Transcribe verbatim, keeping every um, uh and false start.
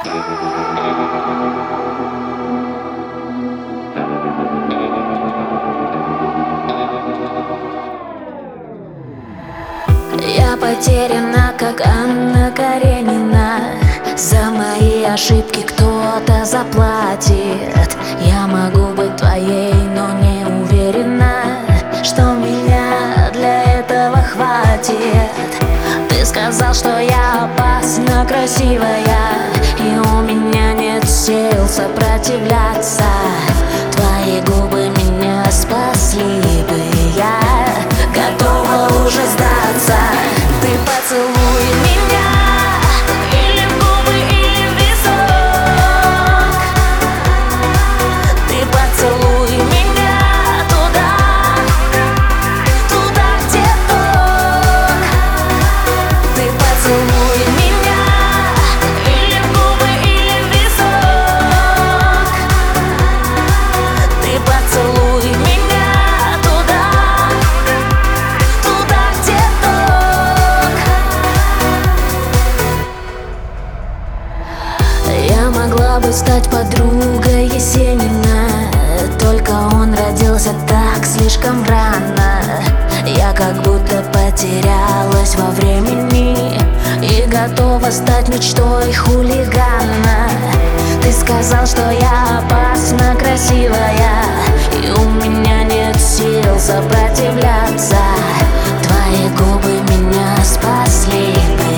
Я потеряна, как Анна Каренина. За мои ошибки кто-то заплатит. Я могу быть твоей, но не уверена, что меня для этого хватит. Ты сказал, что я опасно красивая, и у меня нет сил сопротивляться. Твои губы меня спасли бы, я готова уже сдаться. Ты поцелуй меня, или в губы, или в висок. Ты поцелуй меня туда, туда, где ток. Ты поцелуй меня, или в губы, или в висок. Ты поцелуй меня туда, туда, где ток. Я могла бы стать подругой Есенина, только он родился так слишком рано. Я как будто потерялась во времени и готова стать мечтой хулигана. Ты сказал, что я опасно красивая, и у меня нет сил сопротивляться. Твои губы меня спасли бы,